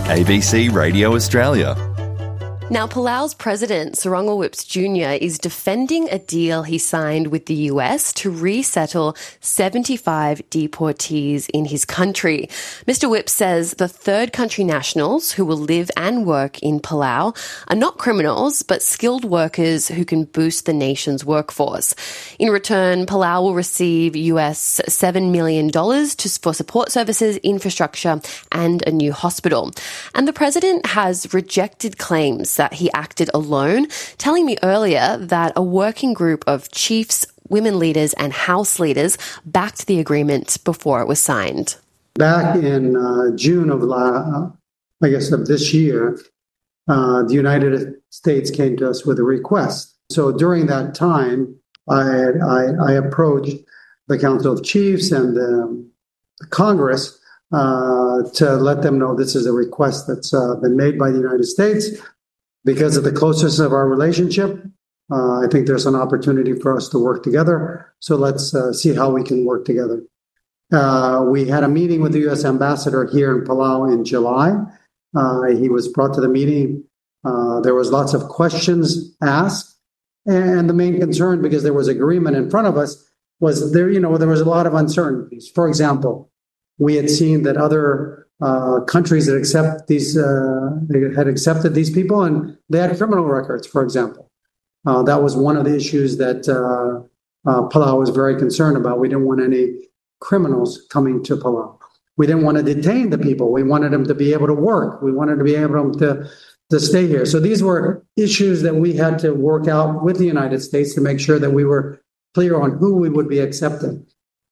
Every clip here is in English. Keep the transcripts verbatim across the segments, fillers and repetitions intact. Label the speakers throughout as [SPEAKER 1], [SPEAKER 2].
[SPEAKER 1] A B C Radio Australia.
[SPEAKER 2] Now, Palau's president, Sarongwa Whipps Junior, is defending a deal he signed with the U S to resettle seventy-five deportees in his country. Mister Whipps says the third country nationals who will live and work in Palau are not criminals, but skilled workers who can boost the nation's workforce. In return, Palau will receive U S seven million dollars to, for support services, infrastructure, and a new hospital. And the president has rejected claims that he acted alone, telling me earlier that a working group of chiefs, women leaders and house leaders backed the agreement before it was signed.
[SPEAKER 3] Back in uh, June of, la- I guess, of this year, uh, the United States came to us with a request. So during that time, I, I, I approached the Council of Chiefs and the Congress uh, to let them know this is a request that's uh, been made by the United States. Because of the closeness of our relationship, uh, I think there's an opportunity for us to work together. So let's uh, see how we can work together. Uh, we had a meeting with the U S ambassador here in Palau in July. Uh, he was brought to the meeting. Uh, there was lots of questions asked. And the main concern, because there was agreement in front of us, was there, you know, there was a lot of uncertainties. For example, we had seen that other Uh, countries that accept these uh, they had accepted these people, and they had criminal records, for example. Uh, that was one of the issues that uh, uh, Palau was very concerned about. We didn't want any criminals coming to Palau. We didn't want to detain the people. We wanted them to be able to work. We wanted to be able to, to stay here. So these were issues that we had to work out with the United States to make sure that we were clear on who we would be accepting.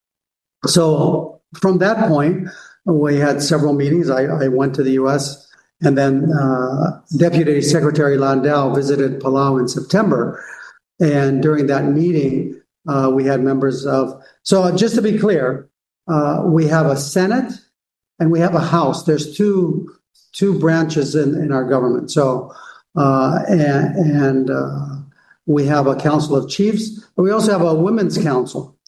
[SPEAKER 3] So from that point, we had several meetings. I, I went to the U S, and then uh, Deputy Secretary Landau visited Palau in September. And during that meeting, uh, we had members of... So just to be clear, uh, we have a Senate and we have a House. There's two two branches in, in our government. So uh, and, and uh, we have a Council of Chiefs, but we also have a Women's Council.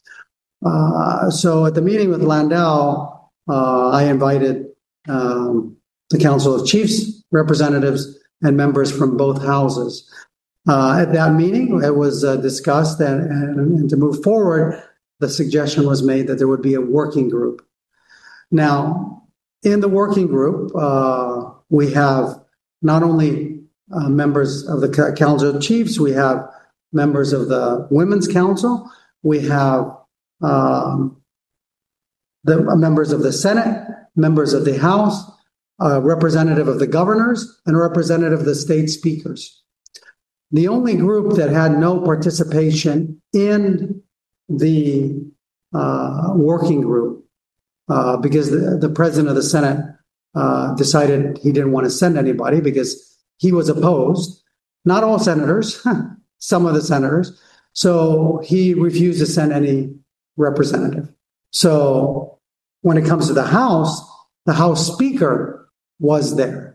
[SPEAKER 3] Uh, so at the meeting with Landau, Uh, I invited um, the Council of Chiefs, representatives, and members from both houses. Uh, at that meeting, it was uh, discussed, and, and, and to move forward, the suggestion was made that there would be a working group. Now, in the working group, uh, we have not only uh, members of the Council of Chiefs, we have members of the Women's Council, we have um, the members of the Senate, members of the House, a representative of the governors, and a representative of the state speakers. The only group that had no participation in the uh, working group, uh, because the, the president of the Senate uh, decided he didn't want to send anybody because he was opposed. Not all senators, some of the senators. So he refused to send any representative. So when it comes to the House, the House Speaker was there,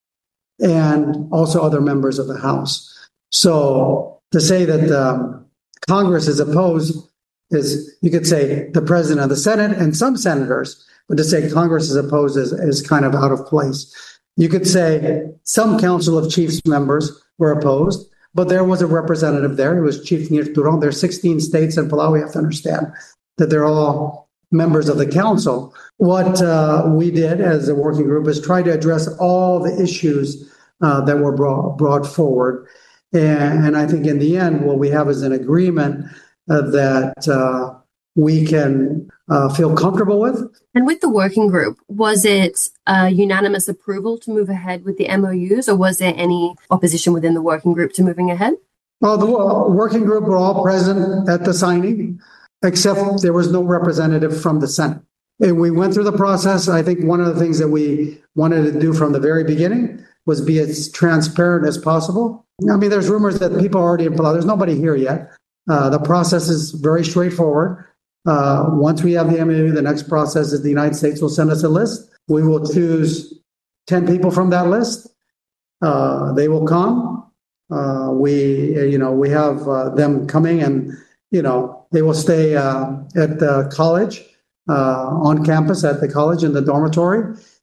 [SPEAKER 3] and also other members of the House. So to say that um, Congress is opposed is, you could say, the President of the Senate and some senators, but to say Congress is opposed is, is kind of out of place. You could say some Council of Chiefs members were opposed, but there was a representative there. It was Chief Nir Turong. There are sixteen states in Palau. We have to understand that they're all members of the council. What uh, we did as a working group is try to address all the issues uh, that were brought, brought forward. And, and I think in the end, what we have is an agreement uh, that uh, we can uh, feel comfortable with.
[SPEAKER 2] And with the working group, was it a unanimous approval to move ahead with the M O Us, or was there any opposition within the working group to moving ahead?
[SPEAKER 3] Well, the working group were all present at the signing, except there was no representative from the Senate. And we went through the process. I think one of the things that we wanted to do from the very beginning was be as transparent as possible. I mean, there's rumors that people are already in Palau. There's nobody here yet. Uh, the process is very straightforward. Uh, once we have the M O U, the next process is the United States will send us a list. We will choose ten people from that list. Uh, they will come. Uh, we, you know, we have uh, them coming, and you know, they will stay uh, at the college, uh, on campus at the college in the dormitory.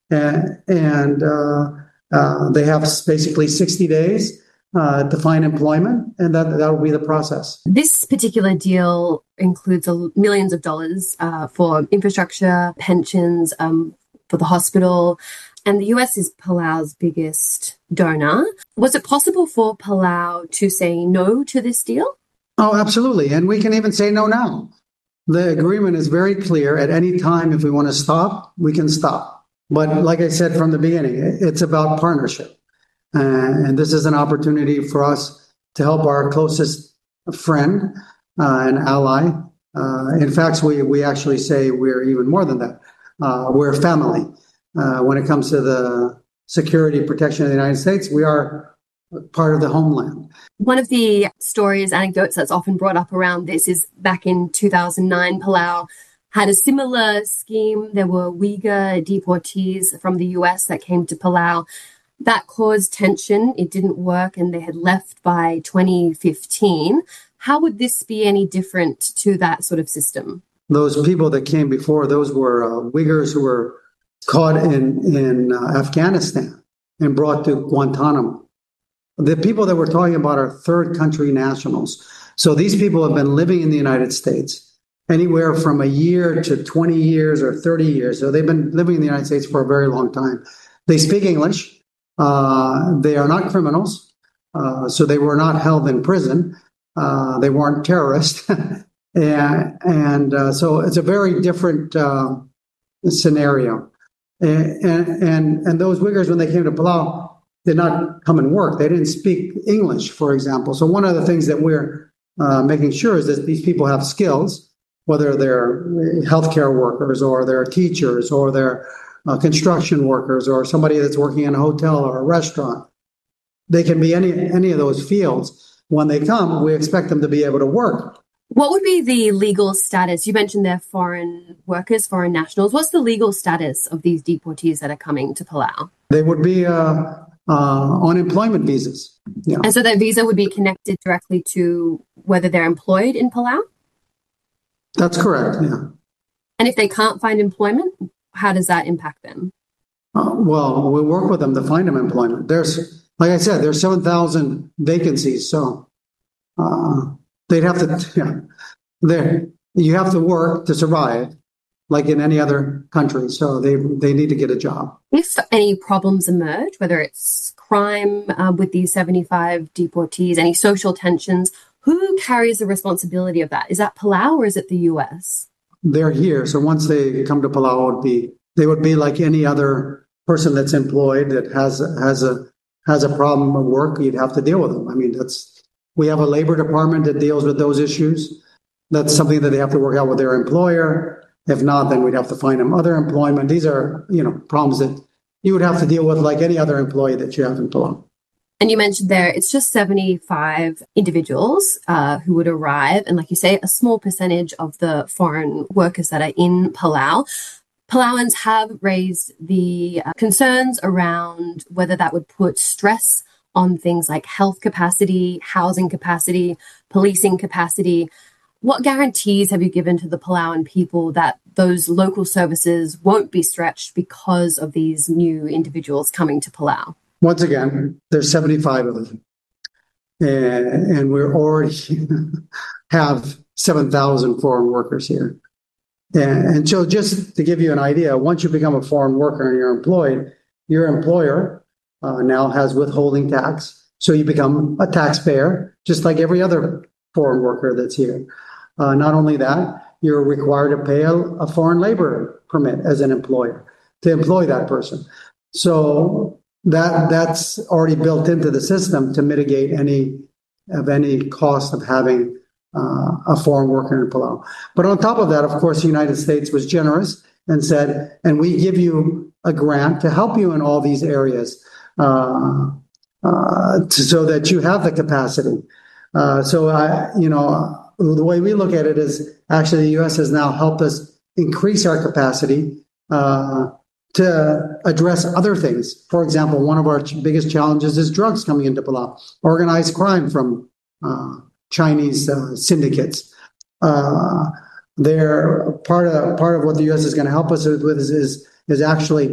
[SPEAKER 3] and, and uh, uh, they have basically sixty days uh, to find employment, and that that will be the process.
[SPEAKER 2] This particular deal includes millions of dollars uh, for infrastructure, pensions, um, for the hospital, and the U S is Palau's biggest donor. Was it possible for Palau to say no to this deal?
[SPEAKER 3] Oh, absolutely. And we can even say no now. The agreement is very clear. At any time, if we want to stop, we can stop. But like I said from the beginning, it's about partnership. Uh, and this is an opportunity for us to help our closest friend uh, and ally. Uh, in fact, we, we actually say we're even more than that. Uh, we're family. Uh, when it comes to the security protection of the United States, we are part of the homeland.
[SPEAKER 2] One of the stories, anecdotes that's often brought up around this is back in two thousand nine, Palau had a similar scheme. There were Uyghur deportees from the U S that came to Palau. That caused tension. It didn't work, and they had left by twenty fifteen. How would this be any different to that sort of system?
[SPEAKER 3] Those people that came before, those were uh, Uyghurs who were caught in, in uh, Afghanistan and brought to Guantanamo. The people that we're talking about are third country nationals. So these people have been living in the United States anywhere from a year to twenty years or thirty years. So they've been living in the United States for a very long time. They speak English. Uh, they are not criminals. Uh, so they were not held in prison. Uh, they weren't terrorists. and and uh, so it's a very different uh, scenario. And, and and those Uyghurs, when they came to Palau, did not come and work. They didn't speak English, for example. So one of the things that we're uh, making sure is that these people have skills, whether they're healthcare workers or they're teachers or they're uh, construction workers or somebody that's working in a hotel or a restaurant. They can be any any of those fields. When they come, we expect them to be able to work.
[SPEAKER 2] What would be the legal status? You mentioned they're foreign workers, foreign nationals. What's the legal status of these deportees that are coming to Palau?
[SPEAKER 3] They would be uh, uh, on employment visas. Yeah.
[SPEAKER 2] And so that visa would be connected directly to whether they're employed in Palau?
[SPEAKER 3] That's correct, yeah.
[SPEAKER 2] And if they can't find employment, how does that impact them?
[SPEAKER 3] Uh, well, we work with them to find them employment. There's, like I said, there's seven thousand vacancies, so... Uh, They'd have to, yeah, there. You have to work to survive, like in any other country. So they they need to get a job.
[SPEAKER 2] If any problems emerge, whether it's crime uh, with these seventy-five deportees, any social tensions, who carries the responsibility of that? Is that Palau or is it the U S?
[SPEAKER 3] They're here, so once they come to Palau, it would be they would be like any other person that's employed that has has a has a problem at work. You'd have to deal with them. I mean, that's. We have a labor department that deals with those issues. That's something that they have to work out with their employer. If not, then we'd have to find them other employment. These are, you know, problems that you would have to deal with like any other employee that you have in Palau.
[SPEAKER 2] And you mentioned there, it's just seventy-five individuals uh, who would arrive. And like you say, a small percentage of the foreign workers that are in Palau. Palauans have raised the uh, concerns around whether that would put stress on things like health capacity, housing capacity, policing capacity. What guarantees have you given to the Palauan people that those local services won't be stretched because of these new individuals coming to Palau?
[SPEAKER 3] Once again, there's seventy-five of them. And, and we already have seven thousand foreign workers here. And, and so just to give you an idea, once you become a foreign worker and you're employed, your employer Uh, now has withholding tax. So you become a taxpayer, just like every other foreign worker that's here. Uh, not only that, you're required to pay a, a foreign labor permit as an employer to employ that person. So that that's already built into the system to mitigate any of any cost of having uh, a foreign worker in Palau. But on top of that, of course, the United States was generous and said, and we give you a grant to help you in all these areas. Uh, uh, to, so that you have the capacity. Uh, so, I, you know, the way we look at it is actually the U S has now helped us increase our capacity uh, to address other things. For example, one of our ch- biggest challenges is drugs coming into Palau, organized crime from uh, Chinese uh, syndicates. Uh, they're part of part of what the U S is going to help us with is is, is actually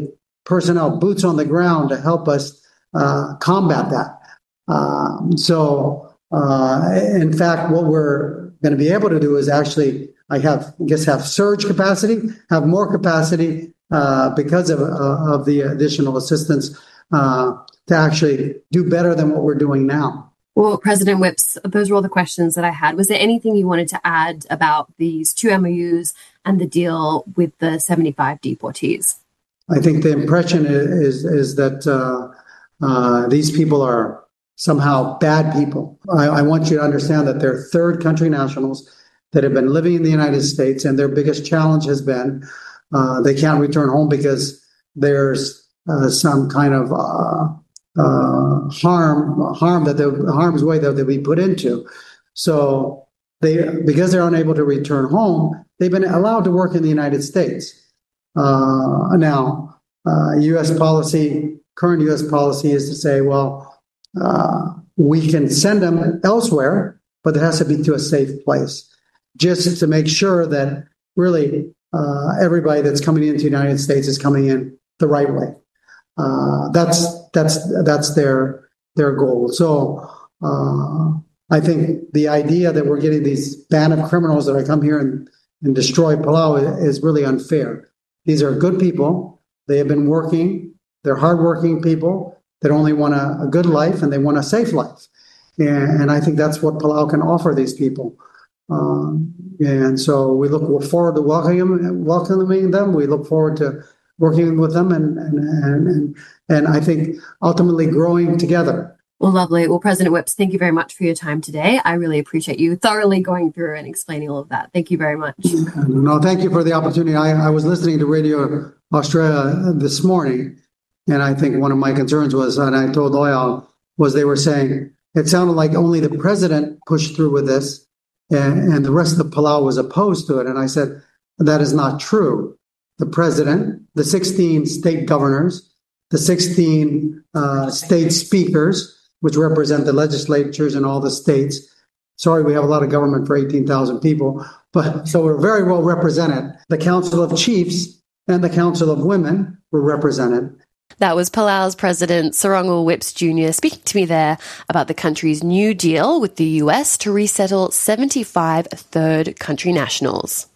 [SPEAKER 3] personnel, boots on the ground to help us uh, combat that. Um, so, uh, in fact, what we're going to be able to do is actually, I have, I guess, have surge capacity, have more capacity uh, because of uh, of the additional assistance uh, to actually do better than what we're doing now.
[SPEAKER 2] Well, President Whipps, those were all the questions that I had. Was there anything you wanted to add about these two M O Us and the deal with the seventy-five deportees?
[SPEAKER 3] I think the impression is is, is that uh, uh, these people are somehow bad people. I, I want you to understand that they're third country nationals that have been living in the United States, and their biggest challenge has been uh, they can't return home because there's uh, some kind of uh, uh, harm harm that they, harm's way that they'll be put into. So they because they're unable to return home, they've been allowed to work in the United States. Uh, now, uh, U S policy, current U S policy is to say, well, uh, we can send them elsewhere, but it has to be to a safe place, just to make sure that really uh, everybody that's coming into the United States is coming in the right way. Uh, that's that's that's their their goal. So uh, I think the idea that we're getting these band of criminals that come here and, and destroy Palau is really unfair. These are good people. They have been working. They're hardworking people that only want a, a good life and they want a safe life. And, and I think that's what Palau can offer these people. Um, and so we look forward to welcoming, welcoming them. We look forward to working with them and, and, and, and, and I think ultimately growing together.
[SPEAKER 2] Well, lovely. Well, President Whipps, thank you very much for your time today. I really appreciate you thoroughly going through and explaining all of that. Thank you very much.
[SPEAKER 3] No, thank you for the opportunity. I, I was listening to Radio Australia this morning, and I think one of my concerns was, and I told Loyal, was they were saying it sounded like only the president pushed through with this, and, and the rest of Palau was opposed to it. And I said, that is not true. The president, the sixteen state governors, the sixteen uh, state speakers, which represent the legislatures in all the states. Sorry, we have a lot of government for eighteen thousand people, but so we're very well represented. The Council of Chiefs and the Council of Women were represented.
[SPEAKER 2] That was Palau's President Sarongul Whipps Junior speaking to me there about the country's new deal with the U S to resettle seventy-five third country nationals.